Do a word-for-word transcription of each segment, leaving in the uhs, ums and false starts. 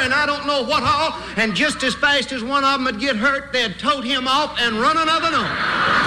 and I don't know what all, and just as fast as one of them would get hurt, they'd tote him off and run another one.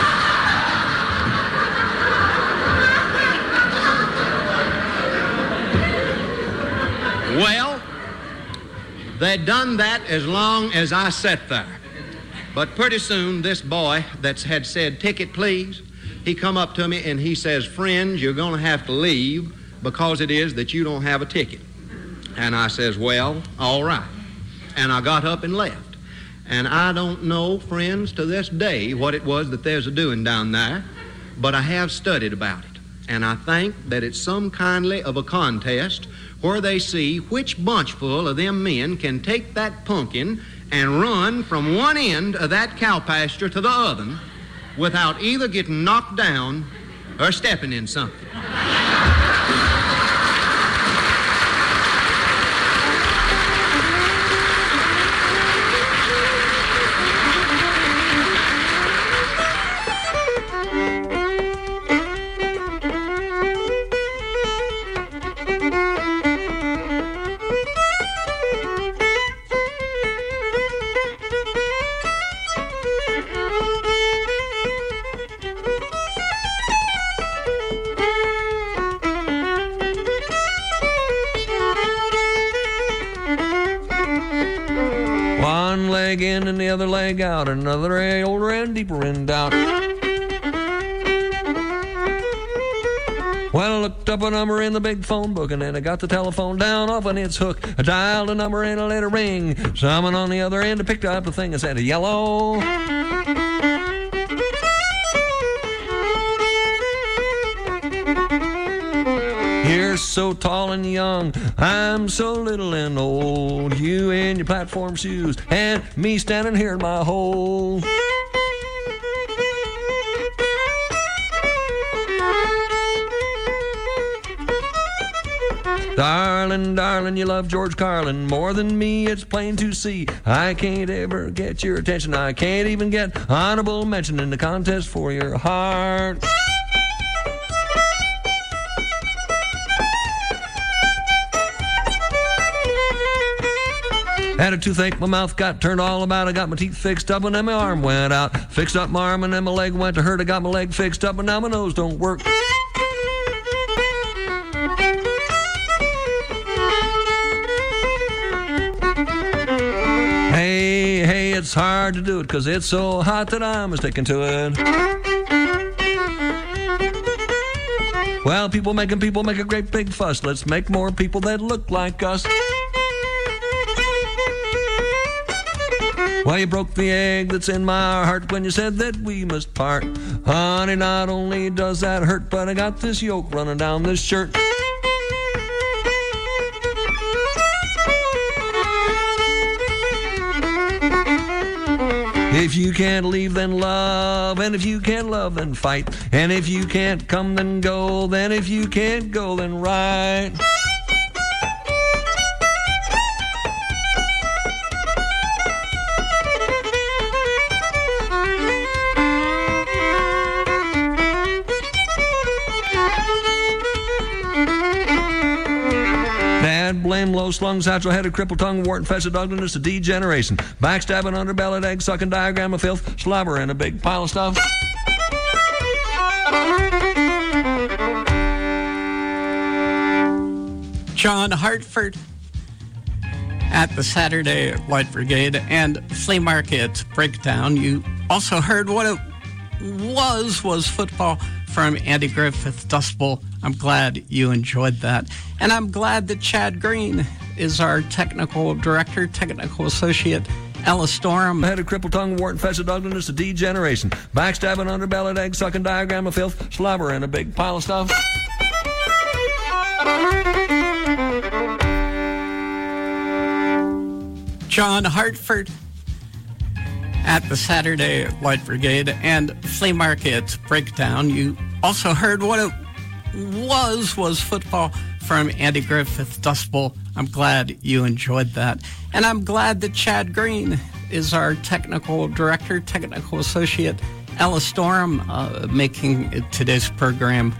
Well, they'd done that as long as I sat there. But pretty soon, this boy that had said, "Ticket, please," he come up to me and he says, "Friends, you're going to have to leave because it is that you don't have a ticket." And I says, "Well, all right." And I got up and left. And I don't know, friends, to this day what it was that there's a doing down there, but I have studied about it. And I think that it's some kindly of a contest where they see which bunchful of them men can take that pumpkin and run from one end of that cow pasture to the other without either getting knocked down or stepping in something. In and the other leg out, another leg older and deeper in doubt. Well, I looked up a number in the big phone book, and then I got the telephone down off on its hook. I dialed a number and I let it ring. Someone on the other end picked up the thing and said, "Yellow." You're so tall and young, I'm so little and old. You in your platform shoes, and me standing here in my hole. Darling, darling, you love George Carlin more than me, it's plain to see. I can't ever get your attention, I can't even get honorable mention in the contest for your heart. Had a toothache, my mouth got turned all about. I got my teeth fixed up and then my arm went out. Fixed up my arm and then my leg went to hurt. I got my leg fixed up and now my nose don't work. Hey, hey, it's hard to do it because it's so hot that I'm sticking to it. Well, people making people make a great big fuss. Let's make more people that look like us. Well, you broke the egg that's in my heart when you said that we must part. Honey, not only does that hurt, but I got this yoke running down this shirt. If you can't leave, then love. And if you can't love, then fight. And if you can't come, then go. Then if you can't go, then ride. Blame low-slung, satchel-headed, crippled tongue, wart-infested ugliness, a degeneration, backstabbing, underbellied, egg-sucking, diagram of filth, slobber, and a big pile of stuff. John Hartford at the Saturday Light Brigade and Flea Market Breakdown. You also heard what it was, was football from Andy Griffith Dust Bowl. I'm glad you enjoyed that. And I'm glad that Chad Green is our technical director, technical associate. Ella Storm. Head of crippled tongue, wart-infested ugliness, a degeneration, backstabbing, underbellied, egg-sucking, diagram of filth, slobber, and a big pile of stuff. John Hartford at the Saturday Light Brigade and Flea Market Breakdown. You also heard what it was, was football from Andy Griffith Dust Bowl. I'm glad you enjoyed that. And I'm glad that Chad Green is our technical director, technical associate. Ella Storm uh, making today's program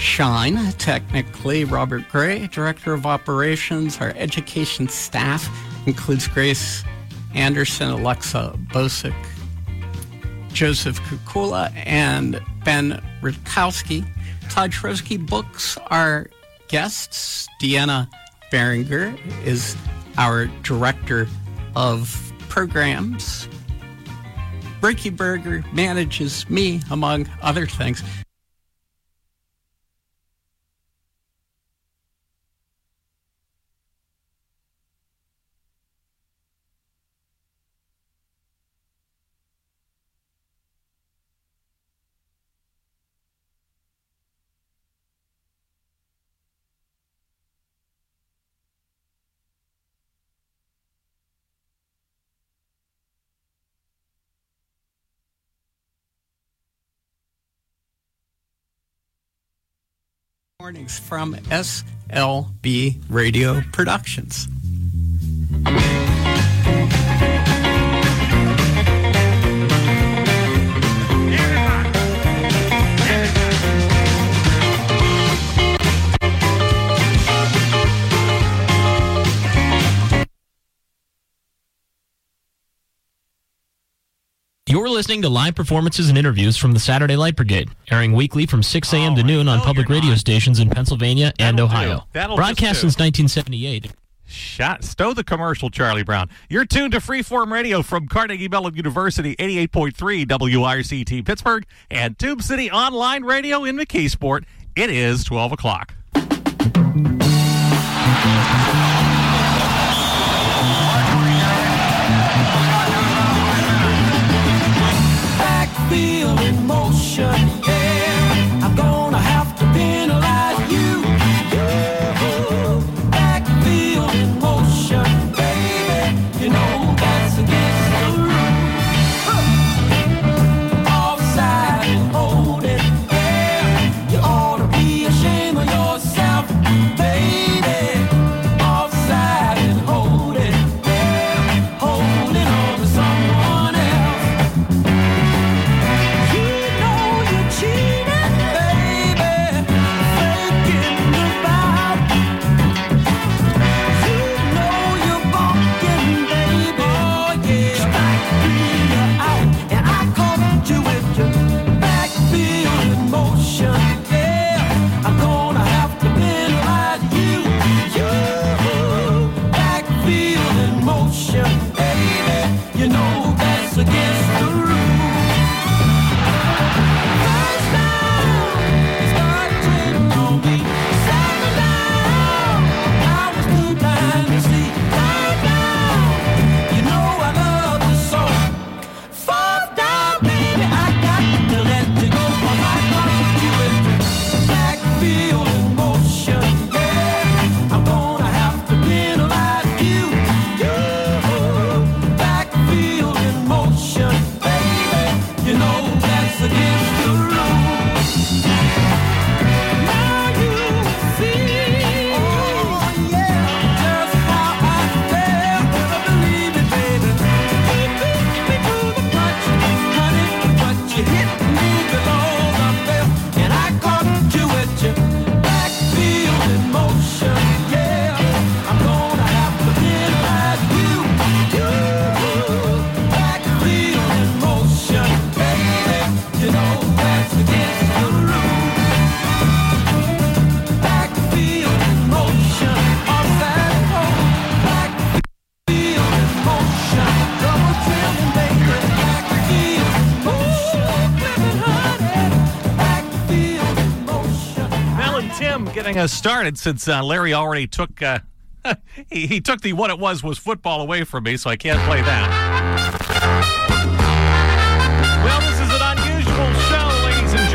shine. Technically, Robert Gray, director of operations, our education staff includes Grace Anderson, Alexa Bosick, Joseph Kukula, and Ben Rutkowski. Todd Shrosky books our guests. Deanna Berenger is our director of programs. Ricky Berger manages me, among other things. Mornings from S L B Radio Productions. You're listening to live performances and interviews from the Saturday Light Brigade, airing weekly from six a.m. to noon on No, public you're radio not. stations in Pennsylvania and That'll do. Ohio. That'll Broadcast just do. since nineteen seventy-eight. Shot, stow the commercial, Charlie Brown. You're tuned to Freeform Radio from Carnegie Mellon University, eighty-eight point three W I R C T Pittsburgh, and Tube City Online Radio in McKeesport. It is twelve o'clock. Backfield in motion, yeah. I'm gonna have to penalize you. Ooh, backfield in motion, baby. You know that's against the rules. Huh. Offside and hold it, yeah. You ought to be ashamed of yourself, baby. Offside and hold it, yeah. Holding on to someone else. You know you're cheating, baby, faking about. You know you're balking, baby, oh yeah. Strike me out, and I caught you with your backfield in motion, yeah. I'm gonna have to penalize you, you. Backfield in motion, baby, you know that's against the rules. First down, starting on me. Second down, I was too blind to see. Third down, you know I love you so. Fourth down, baby, I got to let you go. I got you with your backfield in motion, yeah. I'm gonna have to penalize you, you. Backfield in motion, baby, you know that's against the rules. Now you see, oh yeah, just how I feel. Never believe it, baby. You beat me to the punch, honey, but you hit me below the belt, and I caught you with your backfield in motion, yeah. I'm gonna have to penalize you, you. Backfield in motion, baby, you know that's against the rules. Backfield in motion, offside and hold. Backfield in motion, double trim, baby. Backfield in motion, flipping honey. Backfield in motion. Mel and Tim getting us started since uh, Larry already took uh, he, he took the what it was was football away from me, so I can't play that. Well, this is an unusual show, ladies and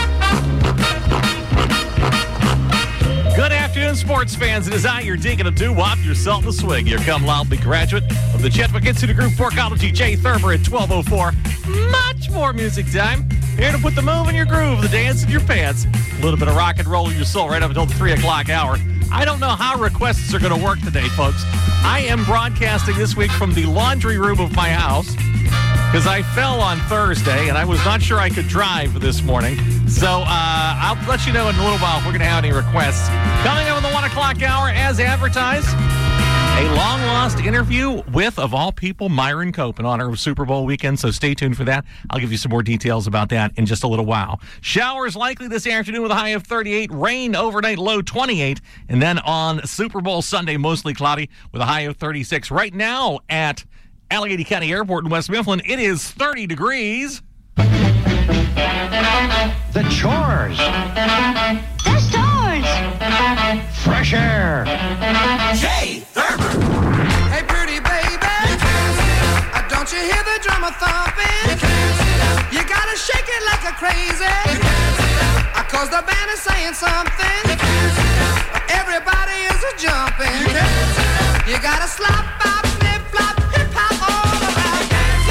germs. Good afternoon, sports fans. It is I, your deacon of doo-wop, your salt and swig, your cum loudly graduate of the Chet McKinstry Group Forkology, Jay Thurber at twelve oh four. Much more music time. Here to put the move in your groove, the dance in your pants, a little bit of rock and roll in your soul right up until the three o'clock hour. I don't know how requests are going to work today, folks. I am broadcasting this week from the laundry room of my house because I fell on Thursday and I was not sure I could drive this morning. So uh, I'll let you know in a little while if we're going to have any requests. Coming up in the one o'clock hour as advertised, A long-lost interview with, of all people, Myron Cope in honor of Super Bowl weekend, so stay tuned for that. I'll give you some more details about that in just a little while. Showers likely this afternoon with a high of thirty-eight, rain overnight low twenty-eight, and then on Super Bowl Sunday, mostly cloudy with a high of thirty-six. Right now at Allegheny County Airport in West Mifflin, it is thirty degrees. The chores. The stores. Fresh air. Jay Thurber. Hey, pretty baby. Uh, don't you hear the drummer thumping? You gotta shake it like a crazy. Uh, Cause the band is saying something. Everybody is a jumping. You gotta slop, bop, flip, flop, hip hop all around.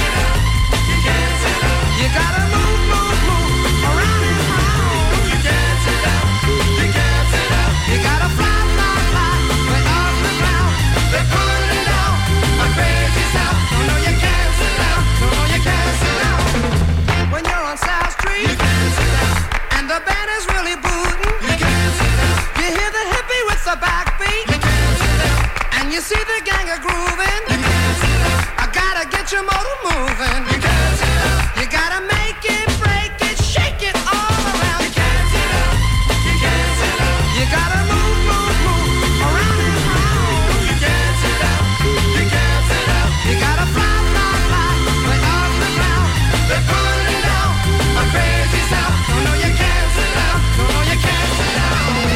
You gotta move, move, move around and round. You can't sit down. You can't sit down. You gotta fly, fly, fly way off the ground. They're putting down a crazy sound. No, no, you can't sit down. No, no, you can't sit down. When you're on South Street, you can't sit down. And the band is really booting. You can't sit down. You hear the hippie with the backbeat. You can't sit down. And you see the gang a grooving. You can't sit down. I gotta get your motor moving. You can't sit down. You gotta make it, break it, shake it all around. You can't sit down. You can't sit down. You gotta move, move, move around and round. You can't sit down. You can't sit down. You gotta fly, fly, fly way off the ground. They're putting down a crazy sound. No, no, you can't sit down. No, no, you can't sit down.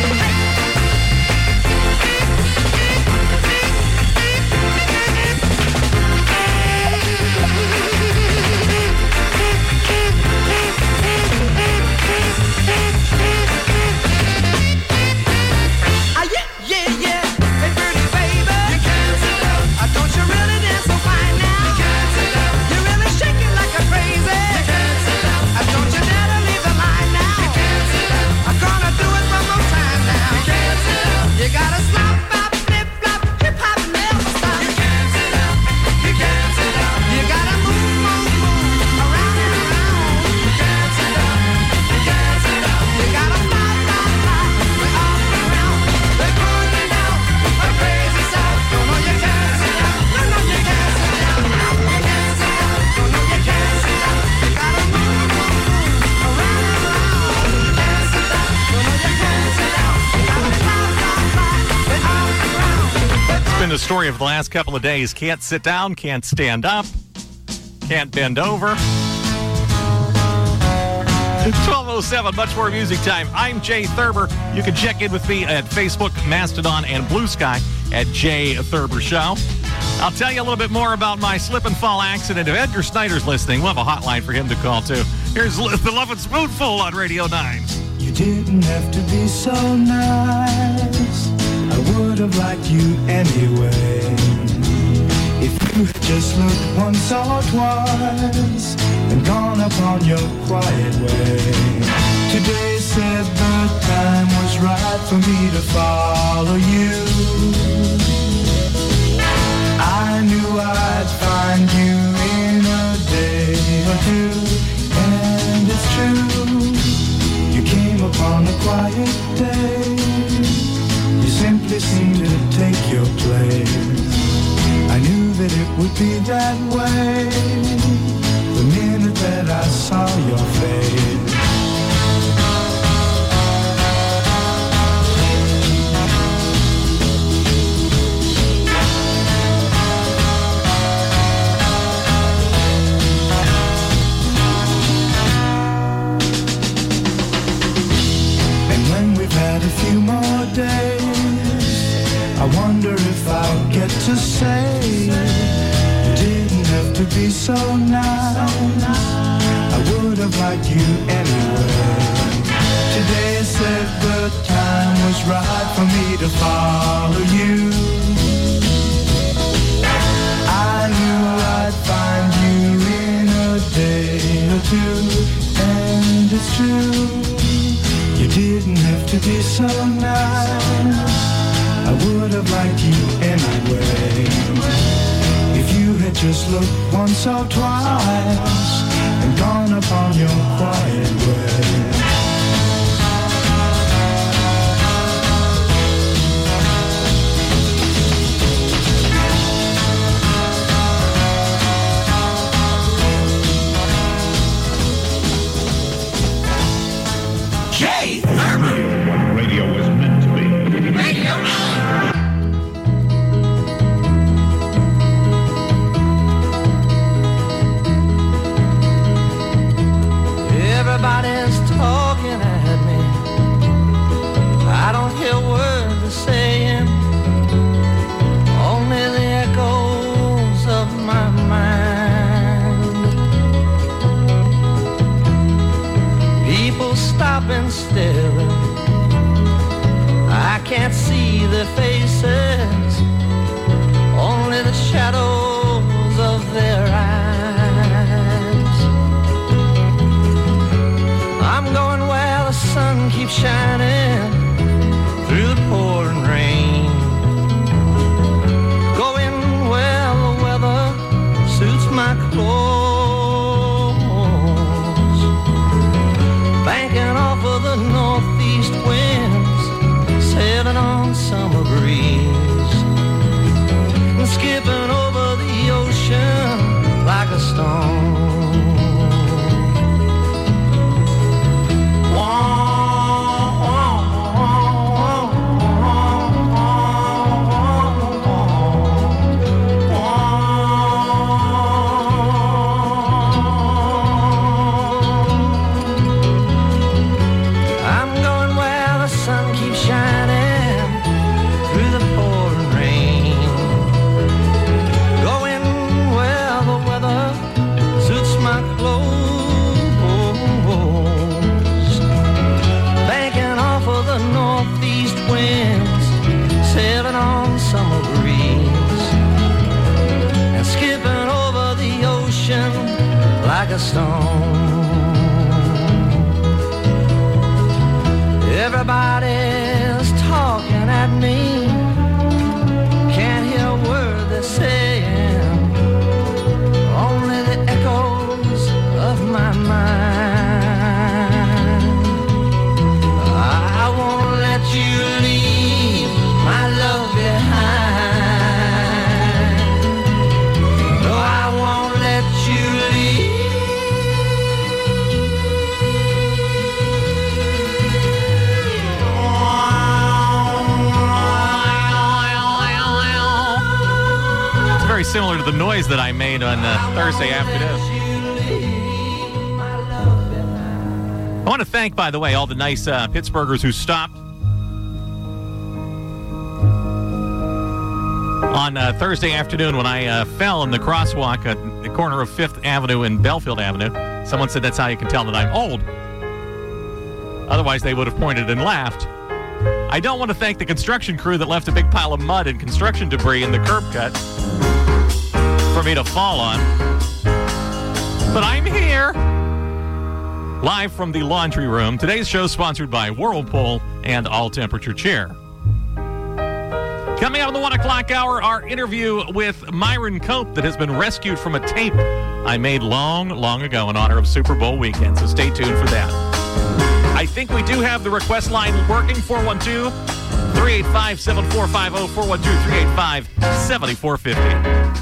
Ah, yeah, yeah, yeah. Hey, pretty baby. You can't sit down. Ah, don't you really dance so fine now? You can't sit down. You really shake it like a crazy. You can't sit down. Ah, don't you dare to leave the line now? You can't sit down. I'm gonna do it one more time now. You can't sit down. You gotta slop, bop, flip, flop, hip hop, never stop. You can't sit down. You can't sit down. You gotta move, move, move around and around. You can't sit down. You can't sit down. You gotta fly, fly, fly way off the ground. They're putting down a crazy sound. No, no, you can't sit down. No, no, you can't sit down. You can't sit down. No, no, you can't sit down. You gotta move, move, move around and around. You can't sit down. No, no, you can't sit down. You gotta fly, fly, fly way off the ground. It's been the story of the last couple of days. Can't sit down, can't stand up, can't bend over. twelve oh seven, much more music time. I'm Jay Thurber. You can check in with me at Facebook, Mastodon, and Blue Sky at Jay Thurber Show. I'll tell you a little bit more about my slip and fall accident. If Edgar Snyder's listening, we'll have a hotline for him to call, too. Here's the Love and Spoonful on Radio nine. You didn't have to be so nice. I would have liked you anyway. If you had just looked once or twice and gone upon your quiet way. Today said the time was right for me to follow you. I knew I'd find you in a day or two, and it's true. You came upon a quiet day. You simply seemed to take your place. I knew that it would be that way the minute that I saw your face. And when we've had a few more days, I wonder if I'll get to say you didn't have to be so nice. I would have liked you anyway. Today said the time was right for me to follow you. I knew I'd find you in a day or two, and it's true. You didn't have to be so nice. I would have liked you anyway. If you had just looked once or twice and gone upon your quiet way. a stone. Everybody's talking at me, can't hear a word they're saying, only the echoes of my mind. I won't let you leave my love behind. No, I won't let you leave. Very similar to the noise that I made on uh, Thursday afternoon. I want to thank, by the way, all the nice uh, Pittsburghers who stopped on uh, Thursday afternoon when I uh, fell in the crosswalk at the corner of Fifth Avenue and Belfield Avenue. Someone said that's how you can tell that I'm old. Otherwise, they would have pointed and laughed. I don't want to thank the construction crew that left a big pile of mud and construction debris in the curb cut for me to fall on. But I'm here, live from the laundry room. Today's show is sponsored by Whirlpool and All Temperature Chair. Coming up in the one o'clock hour, our interview with Myron Cope that has been rescued from a tape I made long, long ago in honor of Super Bowl weekend. So stay tuned for that. I think we do have the request line working, four one two, three eight five, seven four five zero, four one two, three eight five, seven four five zero.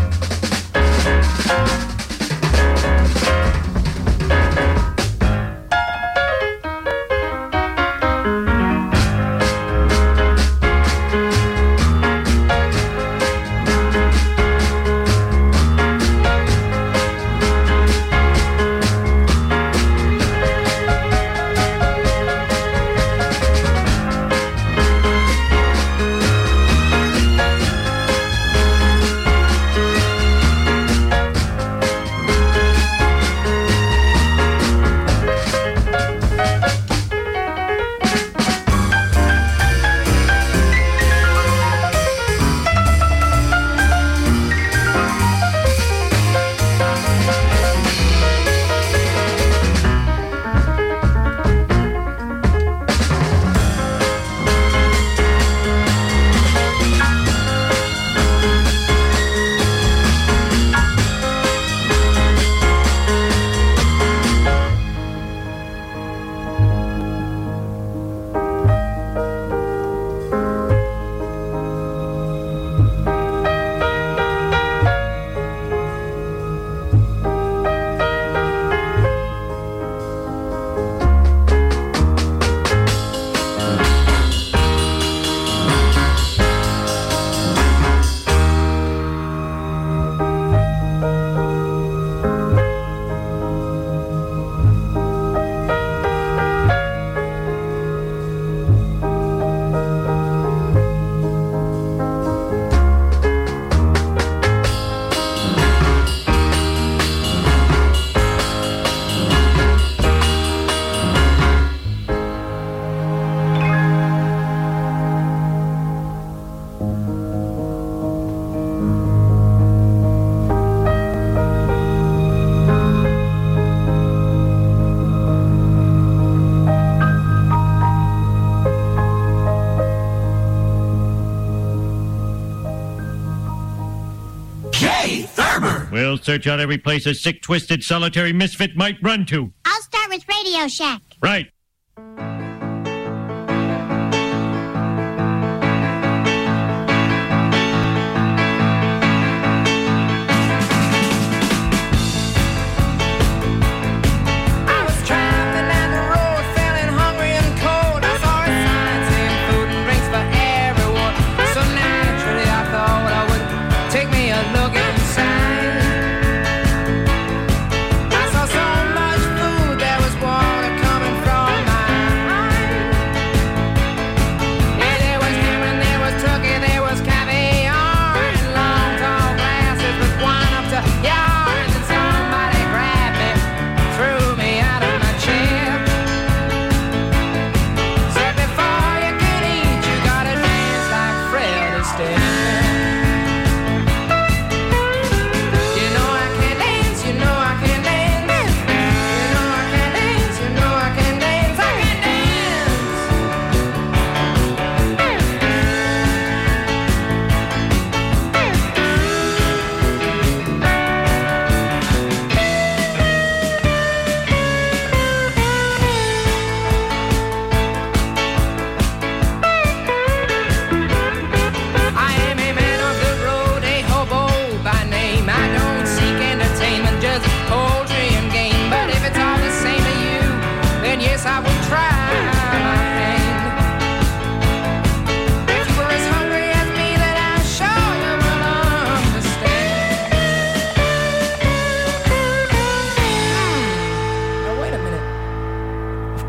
We'll search out every place a sick, twisted, solitary misfit might run to. I'll start with Radio Shack. Right. From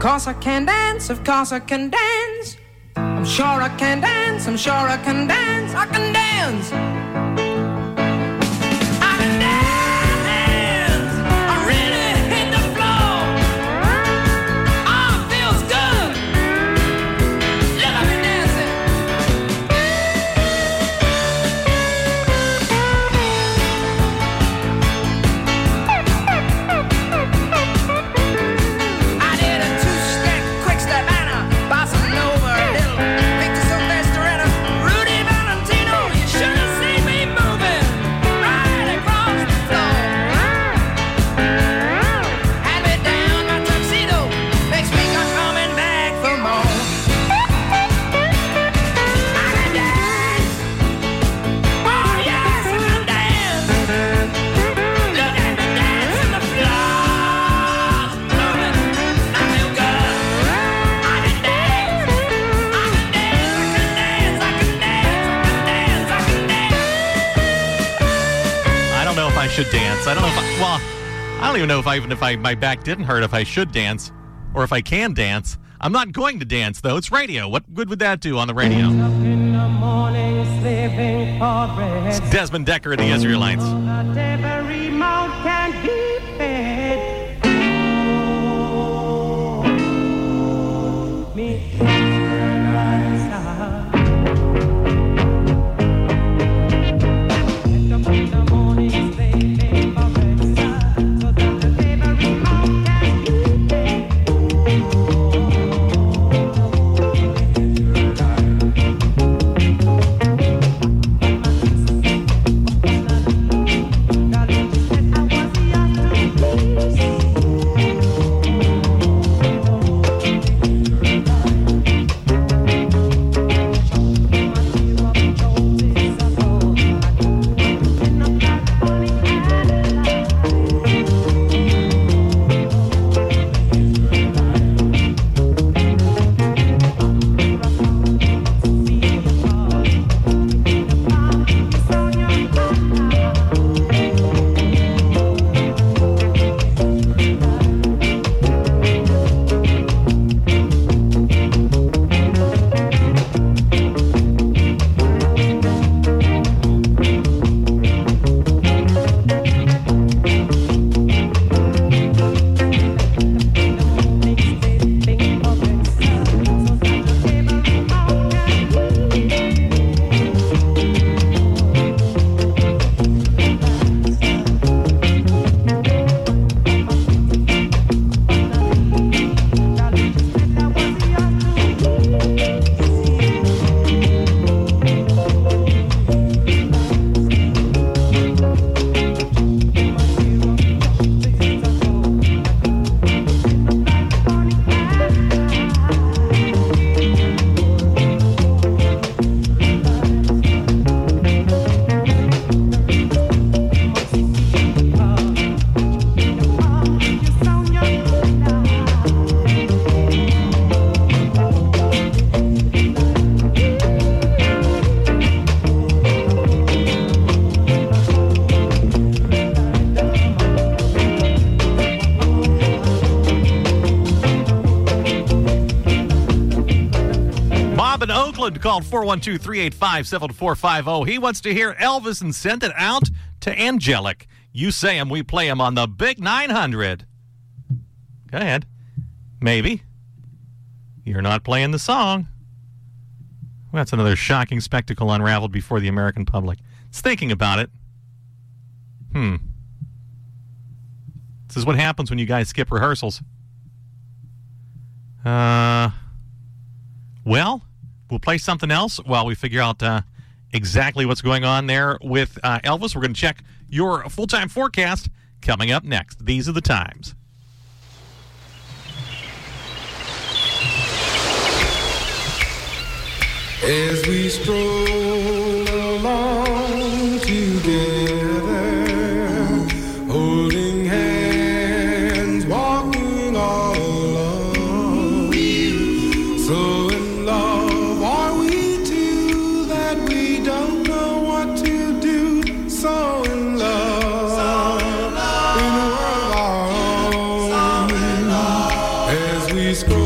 course I can dance, of course I can dance. I'm sure I can dance, I'm sure I can dance, I can dance. I can dance, I really hit the floor. Oh, it feels good. Look at me dancing. I did a two-step, quick step, and a bossa nova, a little Victor Sylvester and a Rudy Valentino. You should have seen me moving right across the floor. Hand me down my tuxedo, makes me come coming back for more. I can dance, oh yes, I can dance. Look at me dancing the floor, moving, I feel good. I can dance, I can dance, I can dance, I can dance, I can dance. I don't know if I should dance. I don't know if I, well, I don't even know if I, even if I, my back didn't hurt, if I should dance or if I can dance. I'm not going to dance, though. It's radio. What good would that do on the radio? In the morning, sleeping for rest. It's Desmond Decker of the Israelites. That every mouth can be fed. Oh, me Israelites are. Wake up in the morning, sleeping for rest, so that every mouth can be fed. In Oakland, called four one two, three eight five, seven four five zero. He wants to hear Elvis and send it out to Angelic. You say him, we play him on the Big nine hundred. Go ahead. Maybe. You're not playing the song. Well, that's another shocking spectacle unraveled before the American public. It's thinking about it. Hmm. This is what happens when you guys skip rehearsals. Uh, well... We'll play something else while we figure out uh, exactly what's going on there with uh, Elvis. We're going to check your full-time forecast coming up next. These are the times. As we stroll along together, holding hands, walking all alone, so in love are we two that we don't know what to do, so in love, in a world of our own, as we stroll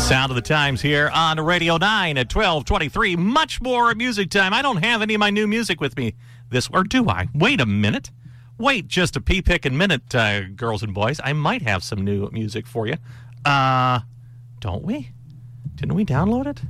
Sound of the Times here on Radio nine at twelve twenty-three. Much more music time. I don't have any of my new music with me this, or do I? Wait a minute. Wait just a pea-picking minute, uh, girls and boys. I might have some new music for you. Uh, don't we? Didn't we download it?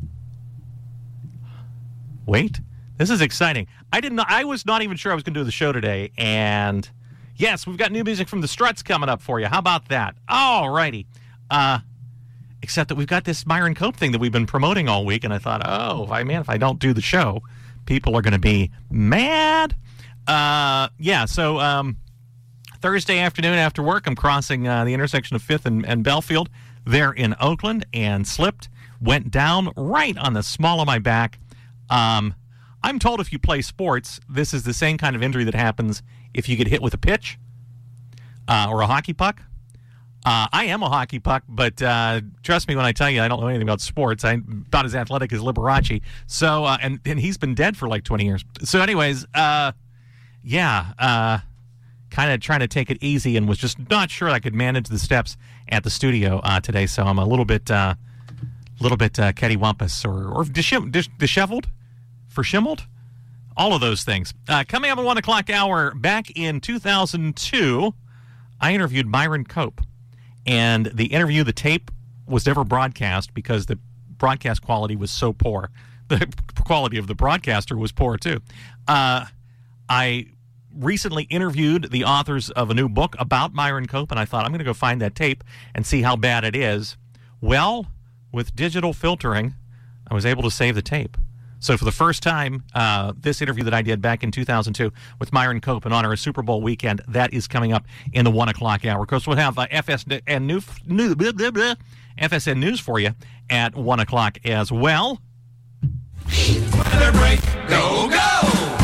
Wait. This is exciting. I didn't know, I was not even sure I was going to do the show today, and yes, we've got new music from the Struts coming up for you. How about that? All righty. Uh, except that we've got this Myron Cope thing that we've been promoting all week, and I thought, oh, I man, if I don't do the show, people are going to be mad. Uh, yeah, so um, Thursday afternoon after work, I'm crossing uh, the intersection of fifth and, and Belfield there in Oakland, and slipped, went down right on the small of my back. Um... I'm told if you play sports, this is the same kind of injury that happens if you get hit with a pitch uh, or a hockey puck. Uh, I am a hockey puck, but uh, trust me when I tell you I don't know anything about sports. I'm about as athletic as Liberace. So, uh, and, and he's been dead for like twenty years. So anyways, uh, yeah, uh, kind of trying to take it easy, and was just not sure I could manage the steps at the studio uh, today. So I'm a little bit, uh, little bit uh, cattywampus or, or dishe- dis- disheveled. For shimmeled? All of those things. Uh, coming up at one o'clock hour, back in two thousand two, I interviewed Myron Cope. And the interview, the tape, was never broadcast because the broadcast quality was so poor. The quality of the broadcaster was poor, too. Uh, I recently interviewed the authors of a new book about Myron Cope, and I thought, I'm going to go find that tape and see how bad it is. Well, with digital filtering, I was able to save the tape. So for the first time, uh, this interview that I did back in two thousand two with Myron Cope in honor of Super Bowl weekend, that is coming up in the one o'clock hour. Of course, we'll have uh, F S N new, new, blah, blah, blah, F S N News for you at one o'clock as well. Weather break, go, go!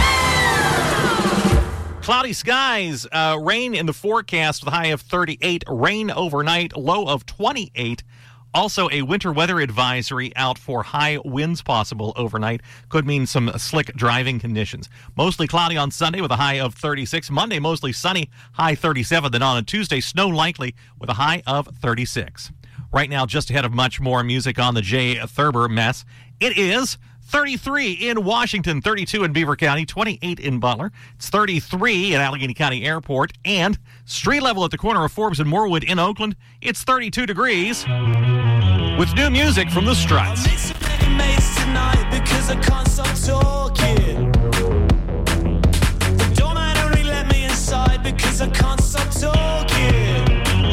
Cloudy skies, uh, rain in the forecast with a high of thirty-eight, rain overnight, low of twenty-eight. Also, a winter weather advisory out for high winds possible overnight. Could mean some slick driving conditions. Mostly cloudy on Sunday with a high of thirty-six. Monday, mostly sunny, high thirty-seven. Then on a Tuesday, snow likely with a high of thirty-six. Right now, just ahead of much more music on the Jay Thurber mess, it is thirty-three in Washington, thirty-two in Beaver County, twenty-eight in Butler. It's thirty-three at Allegheny County Airport, and street level at the corner of Forbes and Moorwood in Oakland, it's thirty-two degrees with new music from the Struts. I made so many mates tonight because I can't stop talking. The doorman only let me inside because I can't stop talking.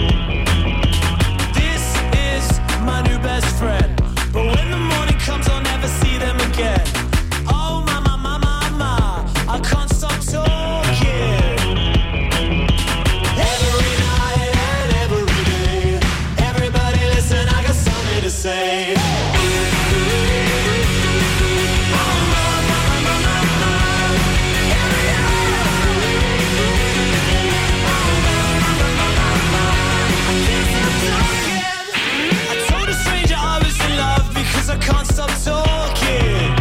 This is my new best friend, but when the morning comes I'll never see them again. Oh mama, mama, mama, I can't stop talking. Every night and every day, everybody listen, I got something to say. I told a stranger I was in love because I can't stop talking.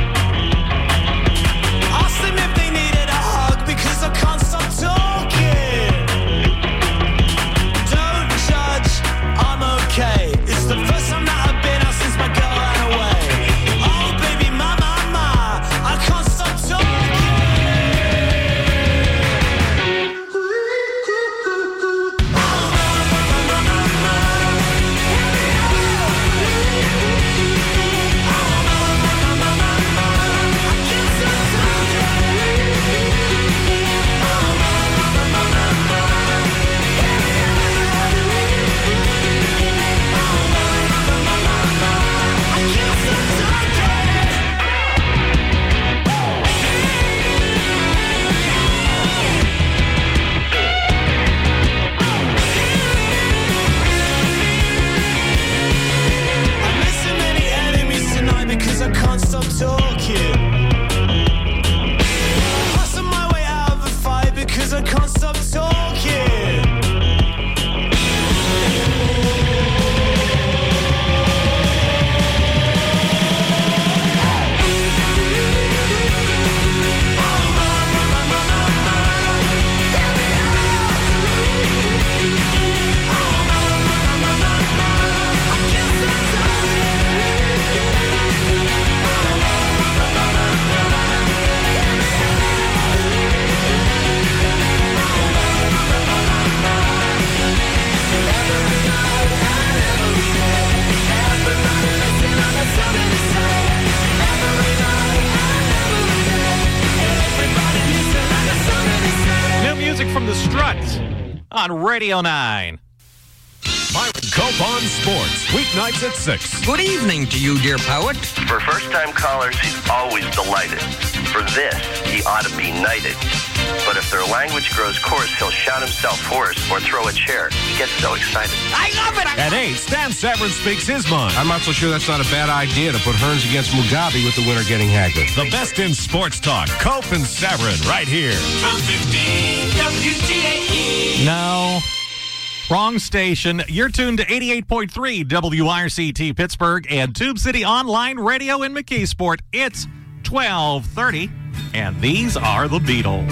Asked them if they needed a hug because I can't stop talking. Don't judge, I'm okay. It's the first time that I've been out since my girl ran away. Oh baby, ma, ma, ma, I can't stop talking. I met so many enemies tonight because I can't stop talking. Hustle my way out of a fight because I can't stop talking. music from the Struts on Radio nine. Byron Cope on Sports, weeknights at six. Good evening to you, dear poet. For first-time callers, he's always delighted. For this, he ought to be knighted. But if their language grows coarse, he'll shout himself hoarse or throw a chair. He gets so excited. I love it! At eight, Stan Savran speaks his mind. I'm not so sure that's not a bad idea to put Hearns against Mugabe with the winner getting Hagler. The best in sports talk, Cope and Savran, right here. From fifteen W T A E. No. Wrong station. You're tuned to eighty-eight point three W I R C T Pittsburgh and Tube City Online Radio in McKeesport. It's twelve thirty, and these are the Beatles.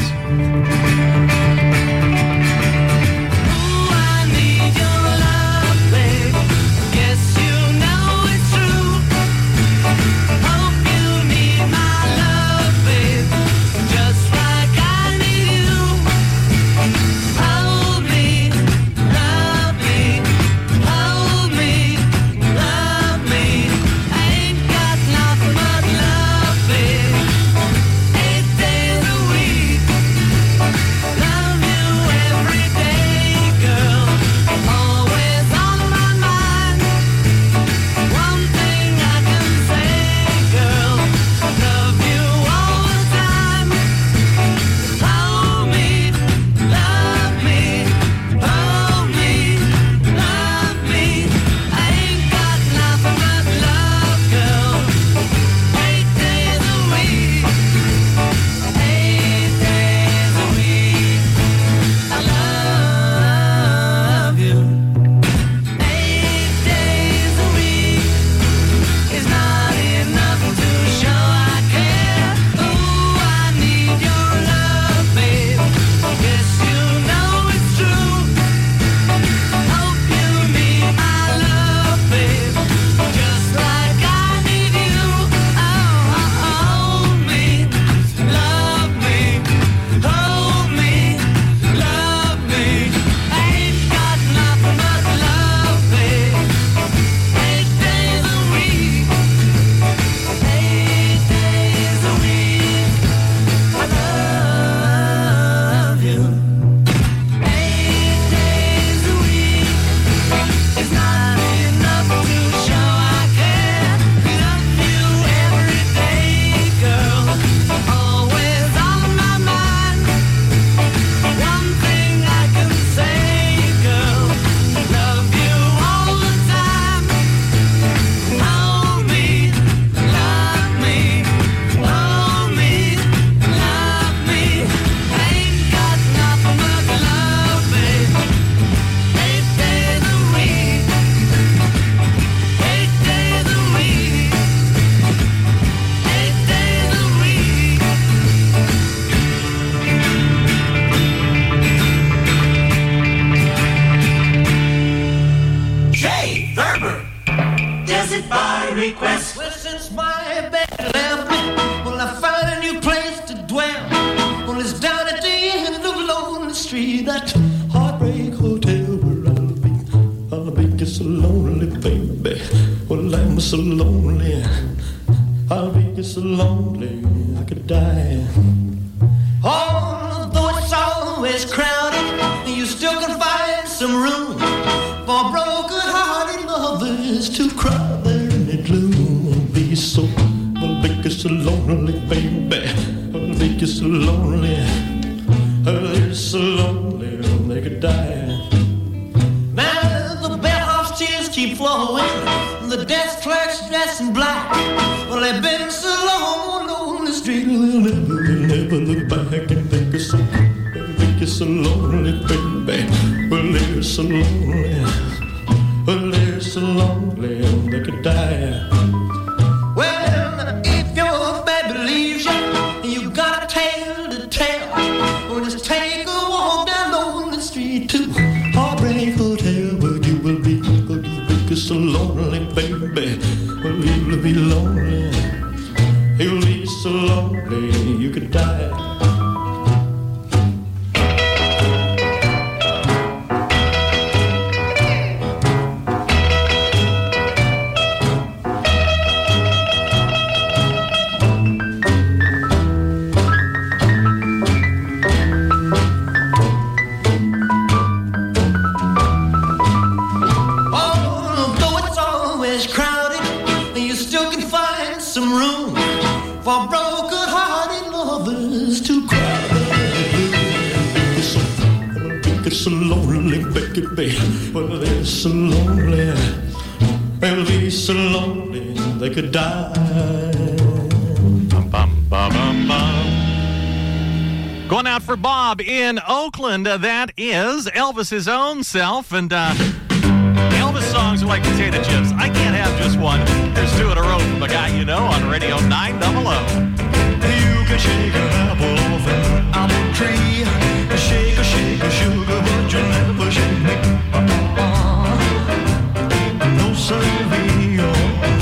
so lonely, Becky, baby. Well, they're so lonely. Well, they're so lonely they could die. Bum, bum, bum, bum, bum. Going out for Bob in Oakland. Uh, that is Elvis's own self. And uh, Elvis songs are like potato chips. I can't have just one. Here's two in a row from a guy you know on Radio nine double O. You can shake an apple off an apple tree. Shake a shake a sugar, but you never shake me. Uh-uh. No siree.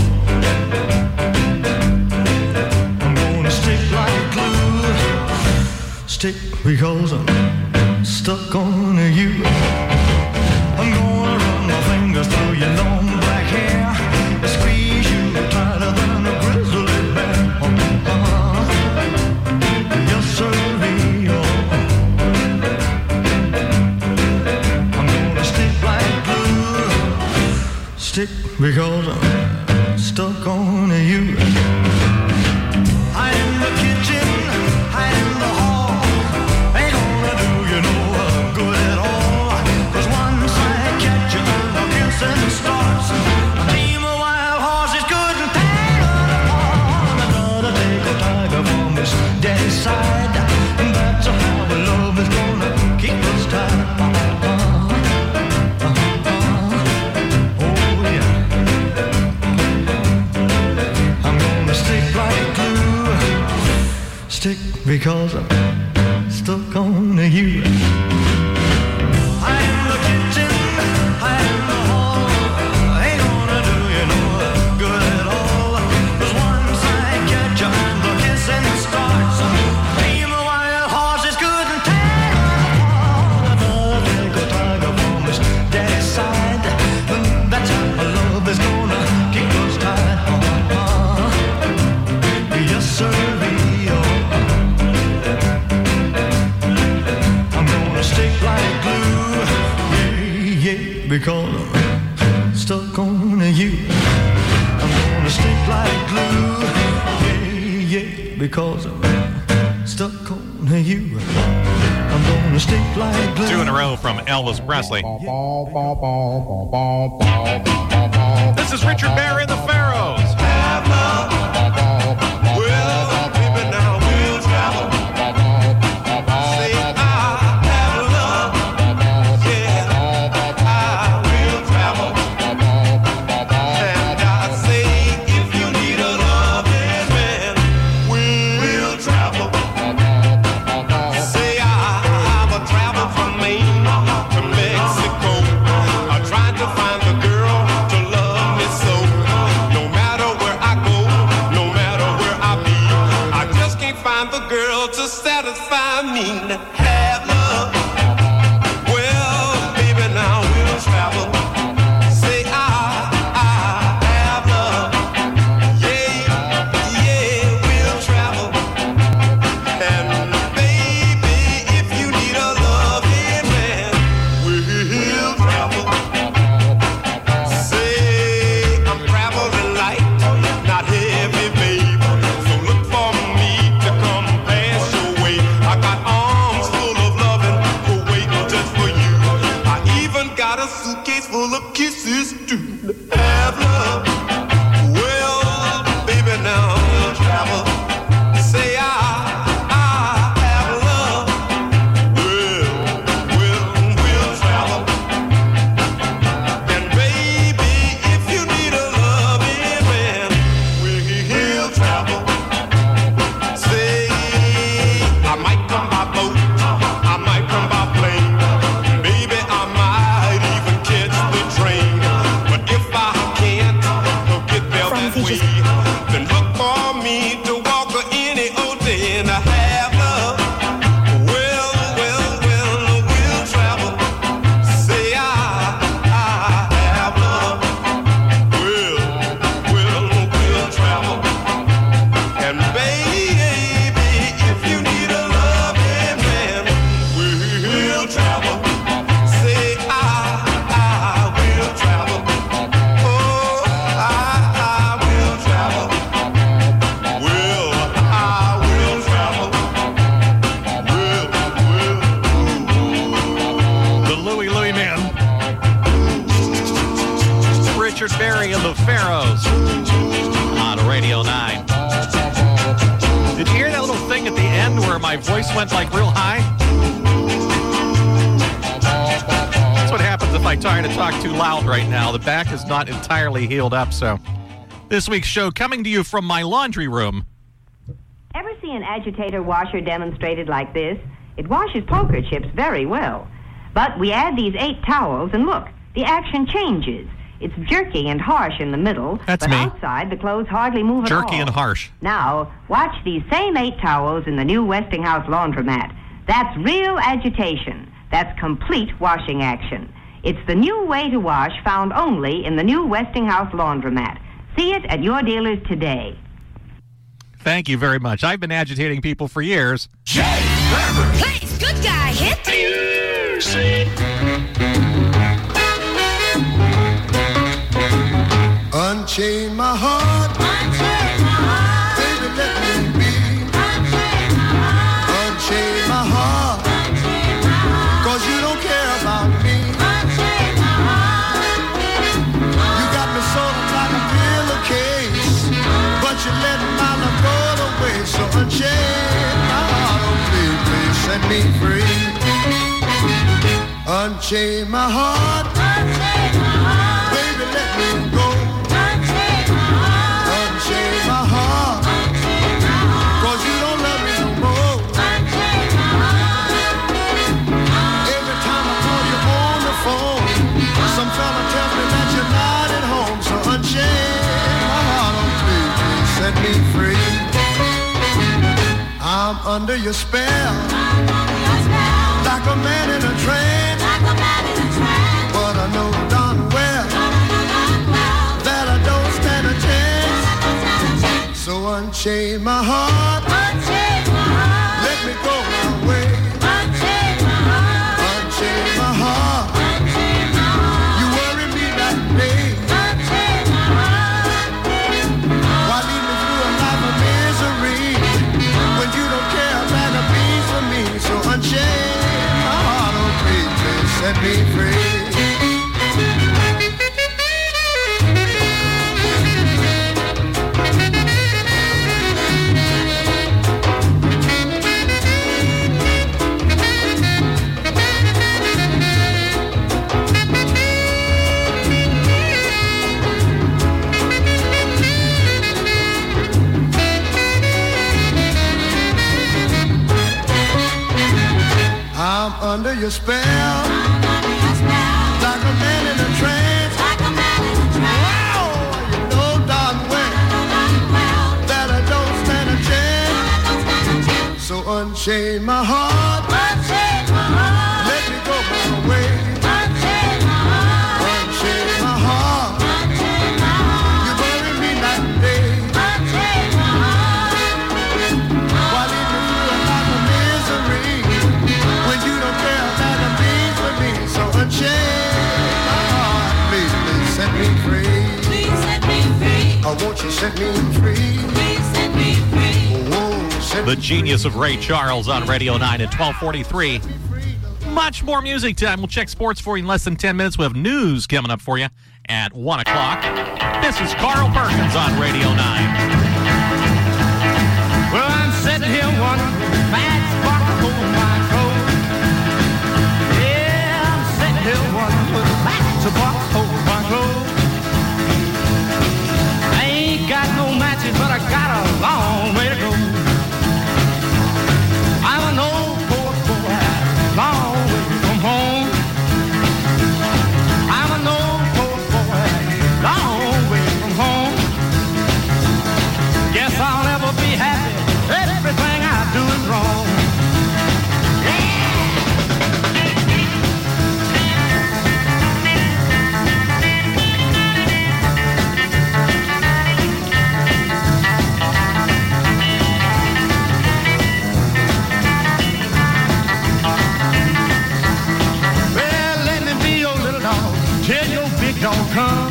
I'm gonna stick like glue. Stick because I'm stuck on you. I'm gonna run my fingers through your long black hair. Squeeze you tighter than a grizzly bear. Uh-uh. Yes, siree. I'm gonna stick like glue. Stick because I'm stuck on you. Hide in the kitchen, hide in the hall. Ain't gonna do you no good at all. 'Cause once I catch you, I'll kiss and the stars. A team of wild horses couldn't tear it apart. I gotta take a tiger from his daddy's side. And that's how the love is gonna keep us tied. Uh-huh. Uh-huh. Oh yeah. I'm gonna stick like glue. Stick because I'm stuck on you. Hide in the kitchen, hide in the hall. Ain't gonna do you no good at all. 'Cause once I catch you, the kissing starts. Team of wild horses couldn't tear us apart. I gotta take a tiger from his daddy's side. And that's how my love is gonna keep us tied. Uh-huh. Yes, siree. I'm gonna stick like glue. Yeah, yeah, because I'm stuck on you. I'm gonna stick like glue. Yeah, yeah, because I'm stuck on you. I'm gonna stick like glue. Two in a row from Elvis Presley. This is Richard Bear in the Pharaohs. Have love. Well, baby, now we'll travel. Say I have love. Yeah, I will travel. And I say if you need a loving man, we'll travel. Say I have a travel from Maine to Mexico. I tried to find the girl to love me so. No matter where I go, no matter where I be, I just can't find the girl to satisfy me. Have love. Well, baby, now we'll travel. Say I, I have love. Yeah, yeah, we'll travel. And baby, if you need a loving man, we'll travel. Say I'm traveling light, not heavy, babe. So look for me to come past your way. I got arms full of loving, for waiting just for you. I even got a suitcase full of kisses too. Have love. Well, baby, now we'll travel. Say I, I have love. Well, well, we'll travel. And baby, if you need a loving man, we'll travel. Say I might come by boat, I might come by plane. Baby, I might even catch the train. But if I can't get there that way, then look for me to walk any old day and I have love. Well, well, well, we'll travel. Say I, I have love. Well, well, we'll travel. And baby, if you need a loving man, we'll travel. Say I, I will travel. Oh, I, I will travel. Well, I will travel. Well, well, ooh. The and the Pharaohs on Radio nine. Did you hear that little thing at the end where my voice went like real high? That's what happens if I try to talk too loud right now. The back is not entirely healed up, so. This week's show coming to you from my laundry room. Ever see an agitator washer demonstrated like this? It washes poker chips very well. But we add these eight towels and look, the action changes. It's jerky and harsh in the middle, That's but me. outside the clothes hardly move at all. Jerky and harsh. Now, watch these same eight towels in the new Westinghouse laundromat. That's real agitation. That's complete washing action. It's the new way to wash found only in the new Westinghouse laundromat. See it at your dealers today. Thank you very much. I've been agitating people for years. Jay Thurber plays good guy hit music. Unchain my heart. Unchain my heart. Baby, let me be. Unchain my heart. Unchain my heart. Unchain my heart. Cause you don't care about me. Unchain my heart. You got me sort of like a pillowcase, but you let my love go away. So unchain my heart, oh please, please set me free. Unchain my heart. Unchain my heart. Baby, let me go. Unchain my heart. Unchain my heart. Unchain my heart. Cause you don't love me no more. Unchain my heart. Every time I call you on the phone, some fella tells me that you're not at home. So unchain my heart, oh please, please set me free. I'm under your spell, I'm under your spell. like a man in a trance. Like a man in a trance. But I know darn well But I know darn well that I don't stand a chance. that I don't stand a chance. So unchain my heart, Unchain my heart. let me go my way. Unchain my heart. Unchain my heart, Unchain my heart. you worry me that day. Unchain my heart. Why lead me through a life of misery when you don't care about a piece for me? So unchain my heart, oh please, please set me free. I'm under your spell, I'm under your spell. like a man in a trance. Like a man in a trance. Wow, you know darn well I know darn well that I don't stand a chance. that I don't stand a chance. So unchain my heart, Unchain my heart. let me go my way. Unchain my heart. Unchain my heart, Unchain my heart. you bury me night and day. Unchain my heart. Why lead me through a life of misery when you don't care about a thing for me? So unchain my heart, please, please set me free. Please set me free. Oh, won't you set me free? Please set me free. Oh, set The me genius of Ray Charles on Radio nine at twelve forty-three. Much more music time. We'll check sports for you in less than ten minutes. We have news coming up for you at one o'clock. This is Carl Perkins on Radio nine. Well, I'm sitting here wondering, bad spot on my coat. Yeah, I'm sitting here wondering, bad spot on my coat. I ain't got no matches, but I got a long way to go. I'm an old poor boy, long way from home. I'm an old poor boy, long way from home. Guess I'll never be happy. Everything I do is wrong. Well, let me be your little dog. Tell your big dog come.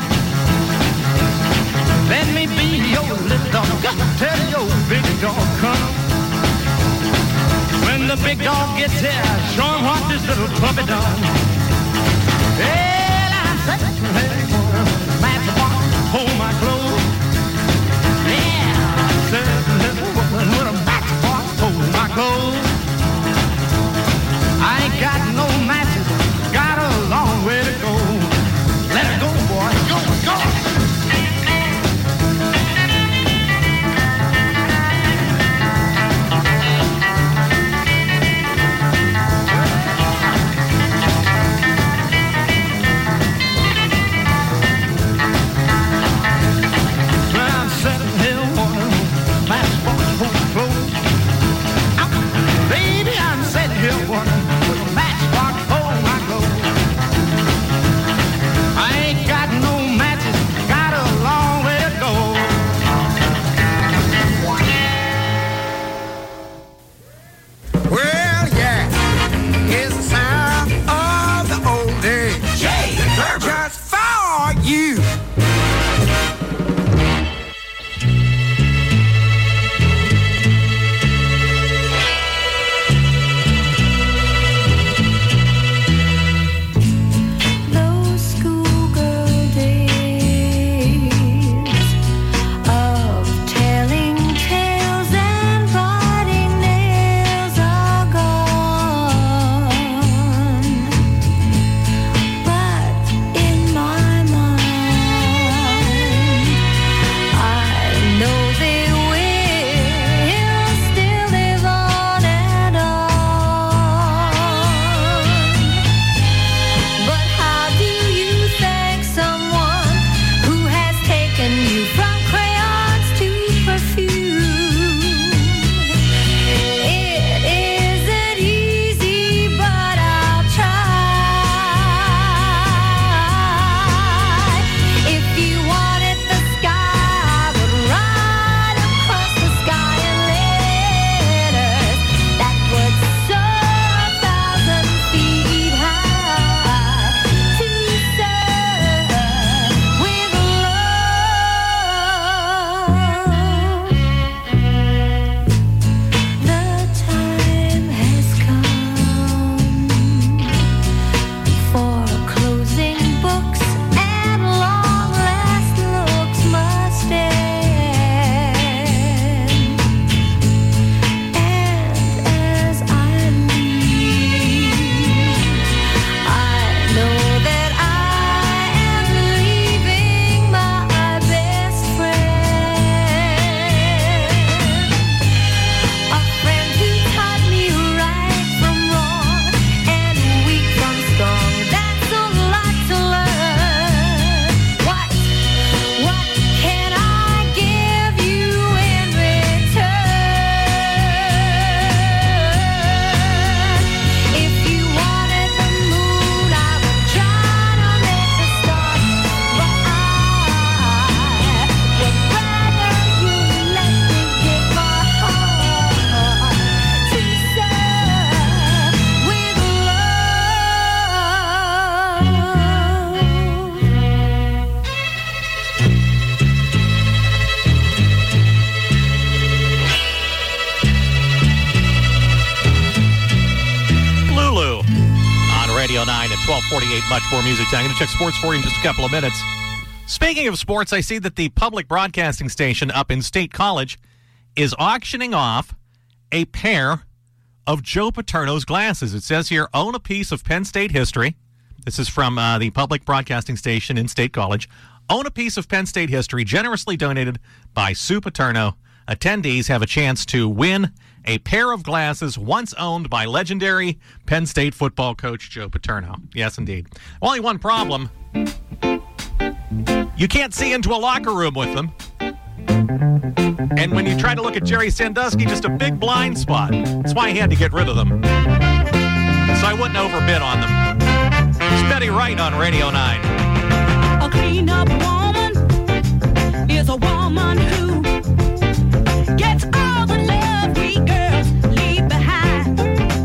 Let me be your little dog. Tell your big dog come. When the big dog gets here, show him what this little puppy done. Well, I'm sitting here for a match box. Radio nine at twelve forty-eight. Much more music time. I'm going to check sports for you in just a couple of minutes. Speaking of sports, I see that the public broadcasting station up in State College is auctioning off a pair of Joe Paterno's glasses. It says here, own a piece of Penn State history. This is from uh, the public broadcasting station in State College. Own a piece of Penn State history generously donated by Sue Paterno. Attendees have a chance to win a pair of glasses once owned by legendary Penn State football coach Joe Paterno. Yes, indeed. Only one problem. You can't see into a locker room with them. And when you try to look at Jerry Sandusky, just a big blind spot. That's why I had to get rid of them. So I wouldn't overbid on them. It's Betty Wright on Radio nine. A clean-up woman is a woman who gets all the love we girls leave behind.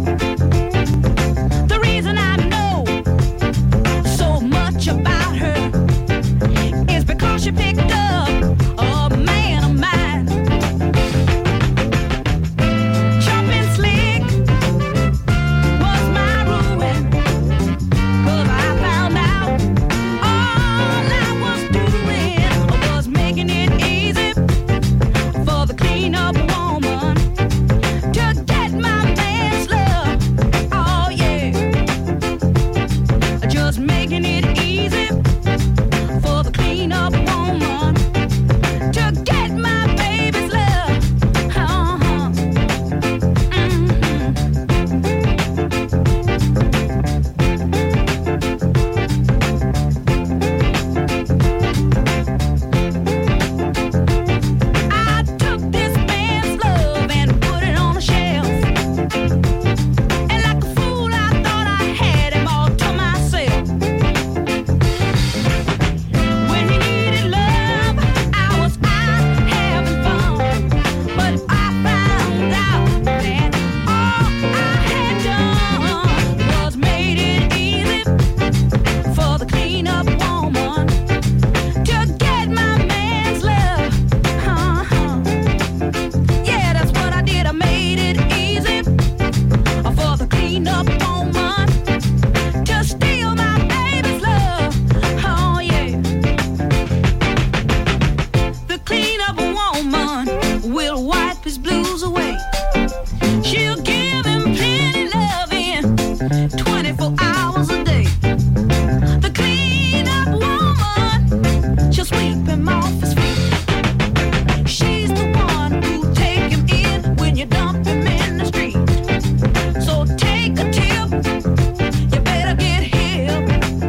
The reason I know so much about her is because she picked up a man of mine. Jumping slick was my ruin, 'cause I found out all I was doing was making it easy for the clean-up woman to get my man's love. Oh yeah, just making it easy for the clean-up woman to get my baby's love. Uh-huh. I took this man's love and put it on a shelf, and like a fool I thought I had him all to myself. When he needed love, I was out having fun, but I found out that all I had done was made it easy for the clean-up woman to get my man's love. Uh-huh. Yeah, that's what I did. I made it easy for the clean-up woman to steal my baby's love. Oh yeah. The clean-up woman will wipe his blues away. She'll give him plenty loving twenty-four hours a day. The clean-up woman, she'll sweep him off his feet. She's the one who'll take him in when you dump him in the street. So take a tip, you better get hip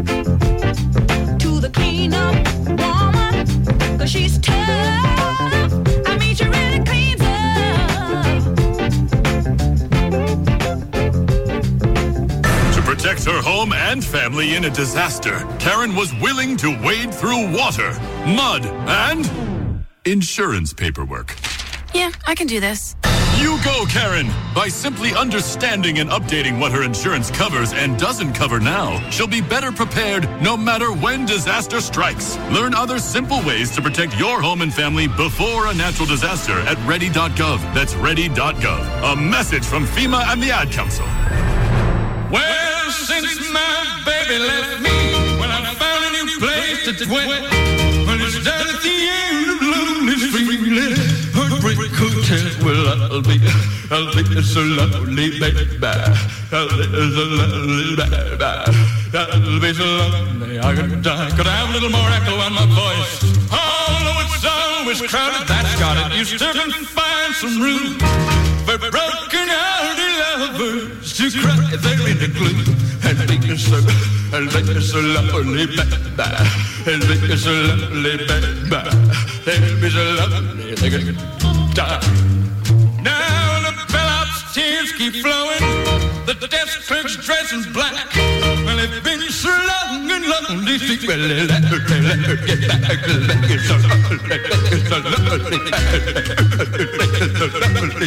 to the clean-up woman, 'cause she's tough. I mean, she really cleans up. To protect her home and family in a disaster, Karen was willing to wade through water, mud, and insurance paperwork. Yeah, I can do this. You go, Karen! By simply understanding and updating what her insurance covers and doesn't cover now, she'll be better prepared no matter when disaster strikes. Learn other simple ways to protect your home and family before a natural disaster at ready dot gov. That's ready dot gov. A message from FEMA and the Ad Council. Well, since my baby left me, when I found a new place to dwell, when it's down at the end of lonely street, heartbreak hotel, well, I'll be, I'll be so lonely, baby, I'll be so lonely, baby, I'll be so lonely, I could die. Could I have a little more echo on my voice? Although it's always crowded, that's got it, you still can find some room for broken-hearted lovers to cry there in the gloom and make us so, and make us so lonely, baby, and make us so lonely, baby, and be so lonely they could die. Now the bellhop's tears keep flowing, the desk clerk's dress is black. Well, they've been so long and lonely, she well, let her, let her get back, let her so lonely, let her so lonely, let her so lonely,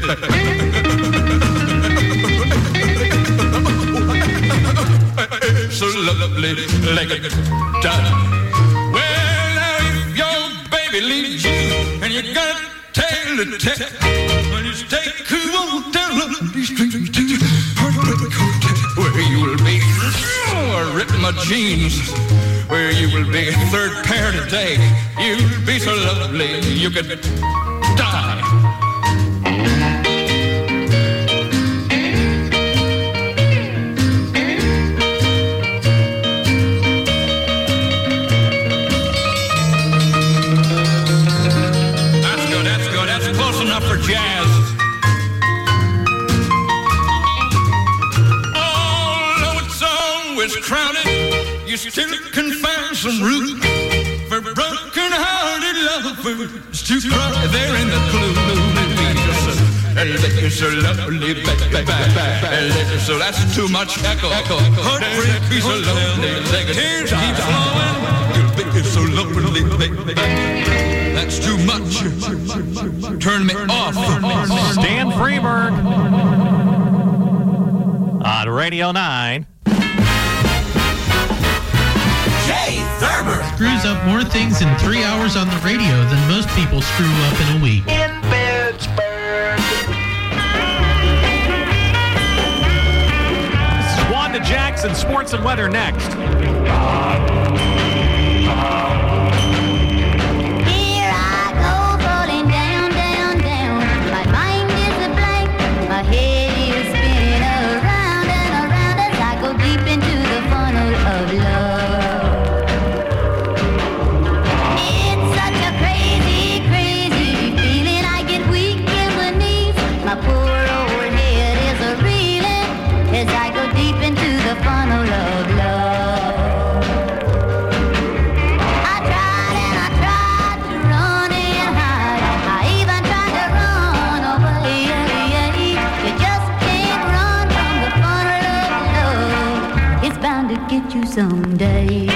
so lovely, like a dime. Well, now if your baby leaves you and you got a tale to tell, well, you stay cool down on these streets to Heartbreak Hotel, where you will be Oh, I ripped my jeans. Where you will be third pair today. You'll be so lovely you could die. That's good, that's good, that's close enough for jazz. Although its song was crowded, you still can find some room for broken-hearted lovers to cry there in the clue. You're so lovely, baby. So that's too much echo. Heartbreak, be so lonely. Tears keep flowing. You're so lovely, baby. That's too much. Turn me off. Stan Freberg on Radio nine. Jay Thurber screws up more things in three hours on the radio than most people screw up in a week. In Pittsburgh. This is Wanda Jackson, sports and weather next. Here I go, falling down, down, down. My mind is a blank, my head is spinning around and around as I go deep into the funnel of love. My poor old head is a reeling as I go deep into the funnel of love. I tried and I tried to run and hide. I even tried to run away. You just can't run from the funnel of love. It's bound to get you someday.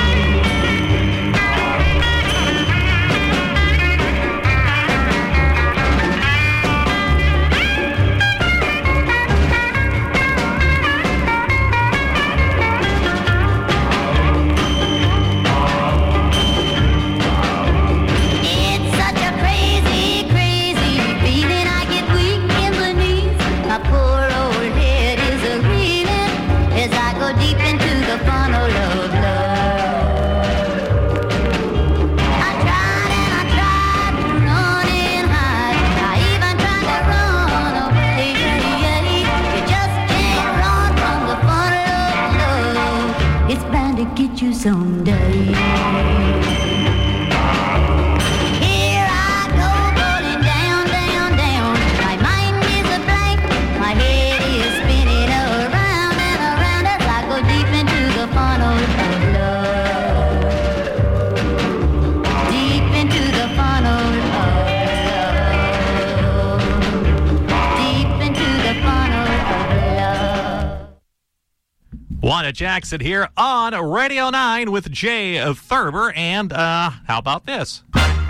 Get you someday. Here I go, falling down, down, down. My mind is a blank, my head is spinning around and around as I go deep into the funnel of love. Deep into the funnel of love. Deep into the funnel of love. Wanda Jackson here on Radio nine with Jay Thurber. And uh, how about this?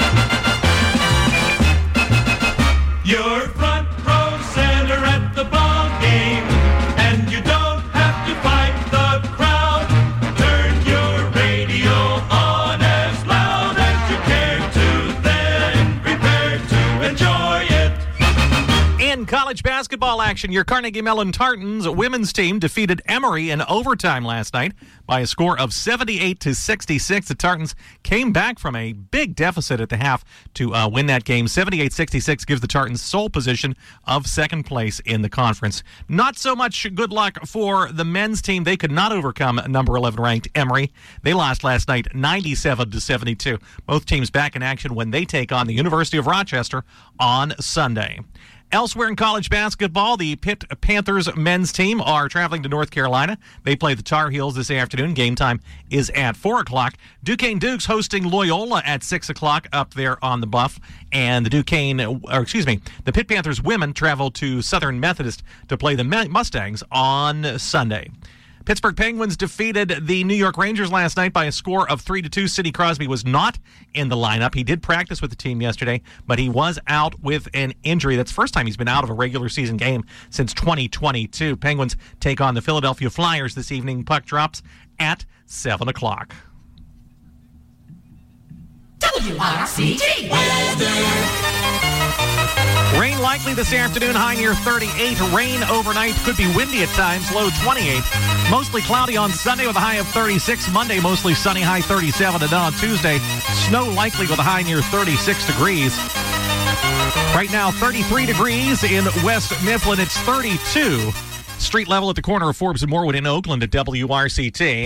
You're front row center at the ball game, and you don't have to fight the crowd. Turn your radio on as loud as you care to, then prepare to enjoy it. In college basketball action, your Carnegie Mellon Tartans women's team defeated Emory in overtime last night by a score of seventy-eight to sixty-six. The Tartans came back from a big deficit at the half to uh, win that game. seventy-eight sixty-six gives the Tartans sole position of second place in the conference. Not so much good luck for the men's team. They could not overcome number eleven ranked Emory. They lost last night ninety-seven to seventy-two. Both teams back in action when they take on the University of Rochester on Sunday. Elsewhere in college basketball, the Pitt Panthers men's team are traveling to North Carolina. They play the Tar Heels this afternoon. Game time is at four o'clock. Duquesne Dukes hosting Loyola at six o'clock up there on the Bluff. And the Duquesne, or excuse me, the Pitt Panthers women travel to Southern Methodist to play the Mustangs on Sunday. Pittsburgh Penguins defeated the New York Rangers last night by a score of three to two. Sidney Crosby was not in the lineup. He did practice with the team yesterday, but he was out with an injury. That's the first time he's been out of a regular season game since twenty twenty-two. Penguins take on the Philadelphia Flyers this evening. Puck drops at seven o'clock. W R C T weather. Rain likely this afternoon, high near thirty-eight. Rain overnight, could be windy at times, low twenty-eight. Mostly cloudy on Sunday with a high of thirty-six. Monday, mostly sunny, high thirty-seven. And then on Tuesday, snow likely with a high near thirty-six degrees. Right now, thirty-three degrees in West Mifflin. It's thirty-two. Street level at the corner of Forbes and Morwood in Oakland at W R C T.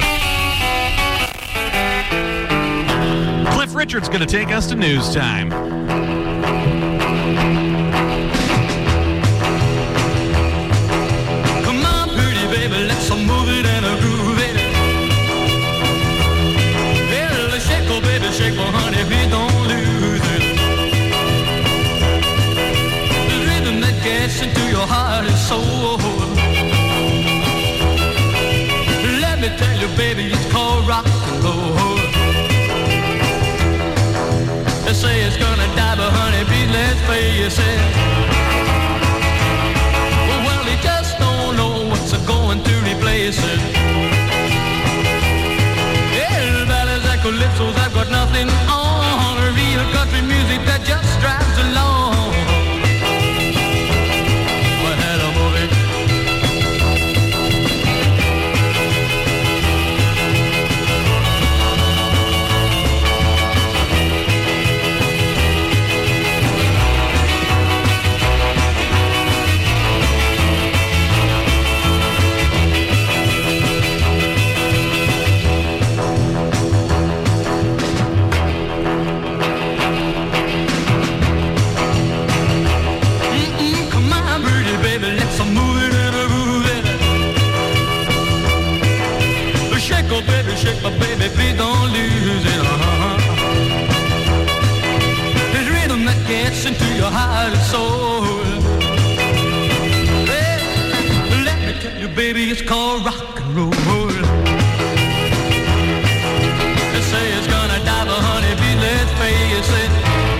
Cliff Richard's going to take us to news time. Come on, pretty baby, let's move it and groove it. Well, shake, oh baby, shake, oh honey, we don't lose it. The rhythm that gets into your heart and soul. Let me tell you, baby, it's called rock and roll. They say it's gonna die, but honey, please let's face it. Well, they just don't know what's going to replace it. Yeah, ballads and calypsos, I've got nothing on. Real country music that just drives along. Well, hello, movie. Shake, but baby, please don't lose it. Uh-huh. This rhythm that gets into your heart and soul. Hey, let me tell you, baby, it's called rock and roll. They say it's gonna die, but honey, please let's face it.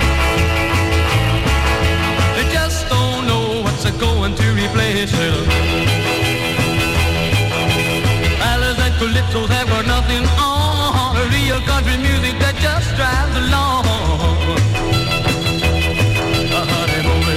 They just don't know what's going to replace it. Calypsos have got nothing on. Real country music that just drives along. Uh, honey, move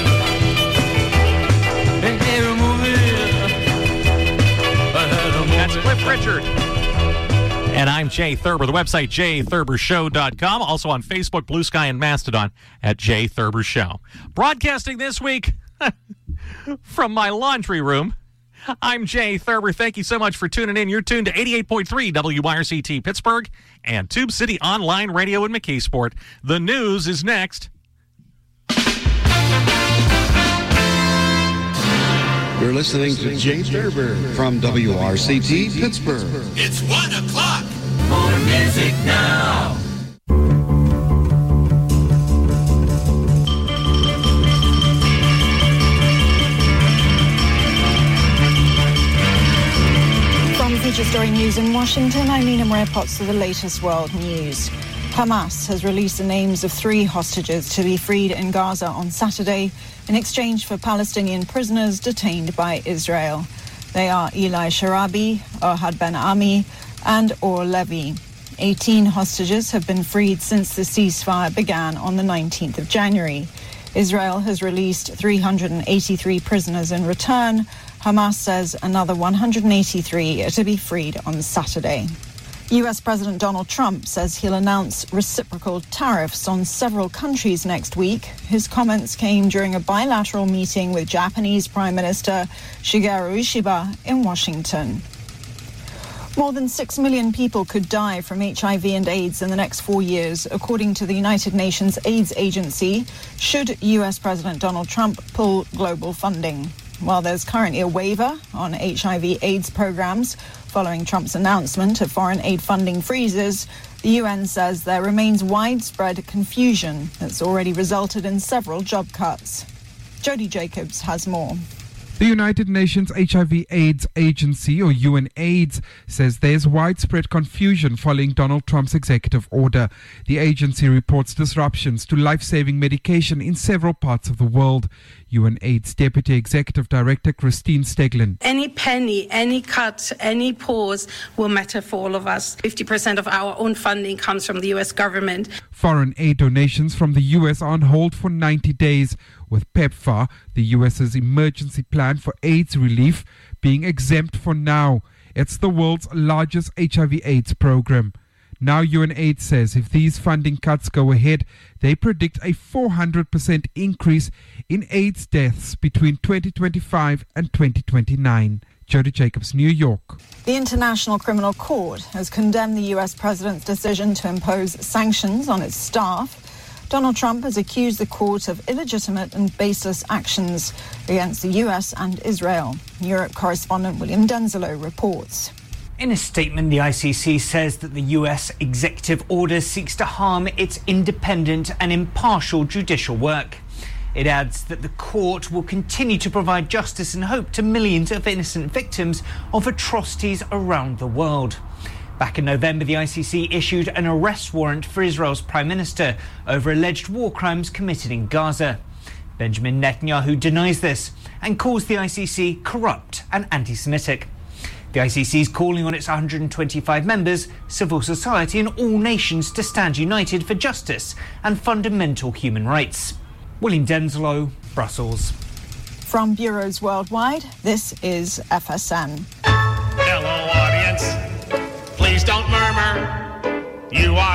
it. Hey, move it. Uh, move That's Cliff Richard. And I'm Jay Thurber. The website, jay thurber show dot com. Also on Facebook, Blue Sky, and Mastodon at Jay Thurber Show. Broadcasting this week from my laundry room. I'm Jay Thurber. Thank you so much for tuning in. You're tuned to eighty-eight point three W R C T Pittsburgh and Tube City Online Radio in McKeesport. The news is next. You're listening to Jay Thurber from W R C T Pittsburgh. It's one o'clock. More music now. Feature Story News in Washington, I'm Nina Maria Potts with the latest world news. Hamas has released the names of three hostages to be freed in Gaza on Saturday in exchange for Palestinian prisoners detained by Israel. They are Eli Sharabi, Ohad Ben Ami, and Or Levy. eighteen hostages have been freed since the ceasefire began on the nineteenth of January. Israel has released three hundred eighty-three prisoners in return. Hamas says another one hundred eighty-three are to be freed on Saturday. U S President Donald Trump says he'll announce reciprocal tariffs on several countries next week. His comments came during a bilateral meeting with Japanese Prime Minister Shigeru Ishiba in Washington. More than six million people could die from H I V and AIDS in the next four years, according to the United Nations AIDS Agency, should U S President Donald Trump pull global funding. While there's currently a waiver on H I V AIDS programs following Trump's announcement of foreign aid funding freezes, the U N says there remains widespread confusion that's already resulted in several job cuts. Jody Jacobs has more. The United Nations H I V AIDS Agency, or UNAIDS, says there's widespread confusion following Donald Trump's executive order. The agency reports disruptions to life-saving medication in several parts of the world. UNAIDS Deputy Executive Director Christine Steglin. Any penny, any cut, any pause will matter for all of us. fifty percent of our own funding comes from the U S government. Foreign aid donations from the U S are on hold for ninety days. with PEPFAR, the U S's emergency plan for AIDS relief, being exempt for now. It's the world's largest H I V AIDS program. Now UNAIDS says if these funding cuts go ahead, they predict a four hundred percent increase in AIDS deaths between twenty twenty-five and twenty twenty-nine. Jody Jacobs, New York. The International Criminal Court has condemned the U S president's decision to impose sanctions on its staff. Donald Trump has accused the court of illegitimate and baseless actions against the U S and Israel. Europe correspondent William Denzelo reports. In a statement, the I C C says that the U S executive order seeks to harm its independent and impartial judicial work. It adds that the court will continue to provide justice and hope to millions of innocent victims of atrocities around the world. Back in November, the I C C issued an arrest warrant for Israel's Prime Minister over alleged war crimes committed in Gaza. Benjamin Netanyahu denies this and calls the I C C corrupt and anti-Semitic. The I C C is calling on its one hundred twenty-five members, civil society and all nations to stand united for justice and fundamental human rights. William Denzelo, Brussels. From bureaus worldwide, this is F S N. Hello, audience. Please don't murmur.